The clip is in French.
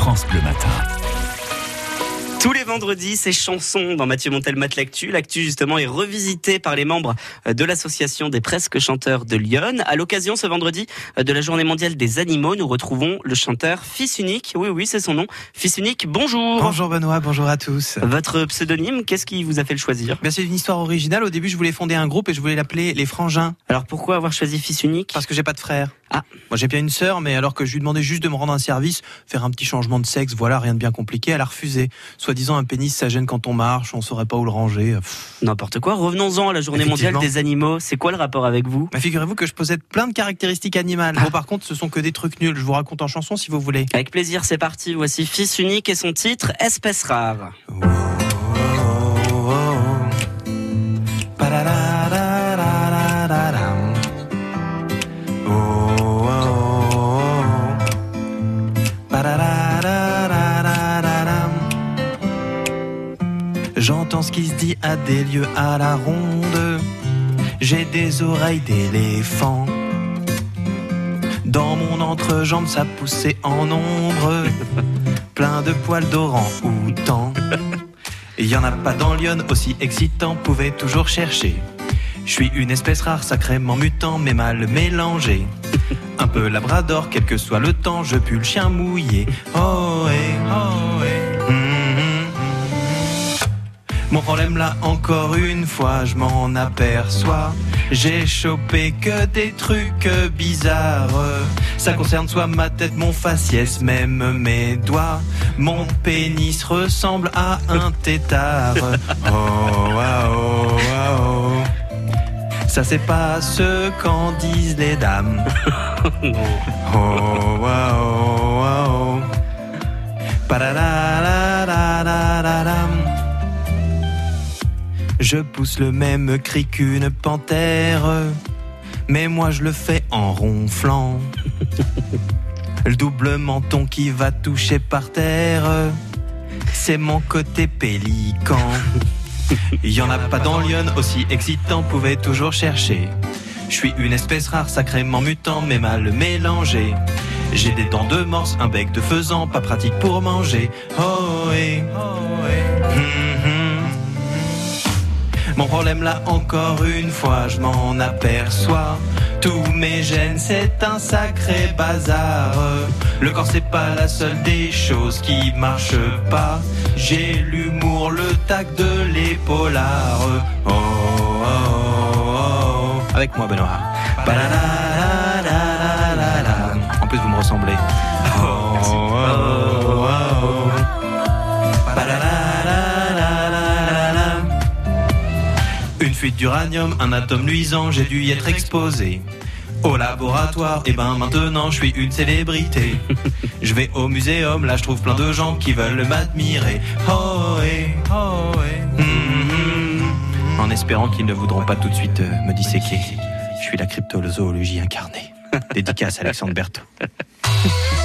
France Bleu Matin. Tous les vendredis, c'est chansons dans Mathieu Montel mate l'actu. L'actu, justement, est revisitée par les membres de l'association des presque chanteurs de Lyon. À l'occasion, ce vendredi, de la journée mondiale des animaux, nous retrouvons le chanteur Fils Unique. Oui, c'est son nom. Fils Unique, bonjour. Bonjour Benoît, bonjour à tous. Votre pseudonyme, qu'est-ce qui vous a fait le choisir ? C'est une histoire originale. Au début, je voulais fonder un groupe et je voulais l'appeler Les Frangins. Alors pourquoi avoir choisi Fils Unique ? Parce que j'ai pas de frère. Ah. Moi, j'ai bien une sœur, mais alors que je lui demandais juste de me rendre un service, faire un petit changement de sexe, voilà, rien de bien compliqué, elle a refusé. Soi-disant, un pénis, ça gêne quand on marche, on saurait pas où le ranger. N'importe quoi. Revenons-en à la journée mondiale des animaux. C'est quoi le rapport avec vous ? Figurez-vous que je possède plein de caractéristiques animales. Bon, par contre, ce sont que des trucs nuls. Je vous raconte en chanson si vous voulez. Avec plaisir, c'est parti. Voici Fils Unique et son titre, Espèce rare. J'entends ce qui se dit à des lieux à la ronde. J'ai des oreilles d'éléphant. Dans mon entrejambe, ça poussait en ombre. Plein de poils d'orang-outan. Il y en a pas dans Lyon aussi excitant, pouvez toujours chercher. Je suis une espèce rare, sacrément mutant, mais mal mélangé. Un peu labrador, quel que soit le temps, je pue le chien mouillé. Oh, Mon problème là, encore une fois, je m'en aperçois. J'ai chopé que des trucs bizarres. Ça concerne soit ma tête, mon faciès, même mes doigts. Mon pénis ressemble à un tétard. Oh. Ça c'est pas ce qu'en disent les dames. Oh. Je pousse le même cri qu'une panthère, mais moi je le fais en ronflant. Le double menton qui va toucher par terre, c'est mon côté pélican. Il y en a pas dans Lyon aussi excitant, pouvez toujours chercher. Je suis une espèce rare, sacrément mutant, mais mal mélangé. J'ai des dents de morse, un bec de faisan, pas pratique pour manger. Mon problème là, encore une fois, je m'en aperçois. Tous mes gènes, c'est un sacré bazar. Le corps, c'est pas la seule des choses qui marchent pas. J'ai l'humour, le tact de l'épaulard. Avec moi, Benoît. En plus, vous me ressemblez. Une fuite d'uranium, un atome luisant, j'ai dû y être exposé. Au laboratoire, et maintenant je suis une célébrité. Je vais au muséum, là je trouve plein de gens qui veulent m'admirer. En espérant qu'ils ne voudront pas tout de suite me disséquer. Je suis la cryptozoologie incarnée. Dédicace Alexandre Berthaud.